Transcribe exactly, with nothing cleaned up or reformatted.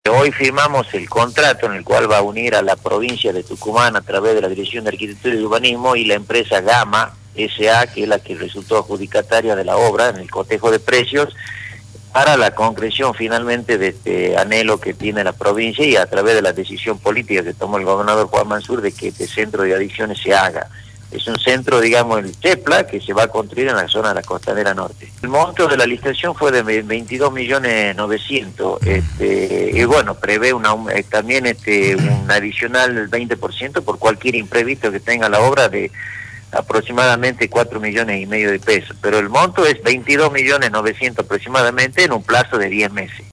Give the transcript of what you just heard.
Hoy firmamos el contrato en el cual va a unir a la provincia de Tucumán a través de la Dirección de Arquitectura y Urbanismo y la empresa Gama S A, que es la que resultó adjudicataria de la obra en el cotejo de precios, para la concreción finalmente de este anhelo que tiene la provincia y a través de la decisión política que tomó el gobernador Juan Mansur de que este centro de adicciones se haga. Es un centro, digamos, el CEPLA, que se va a construir en la zona de la Costanera Norte. El monto de la licitación fue de veintidós millones novecientos, este, y bueno, prevé una, también este, un adicional veinte por ciento por cualquier imprevisto que tenga la obra de aproximadamente cuatro millones y medio de pesos. Pero el monto es veintidós millones novecientos aproximadamente en un plazo de diez meses.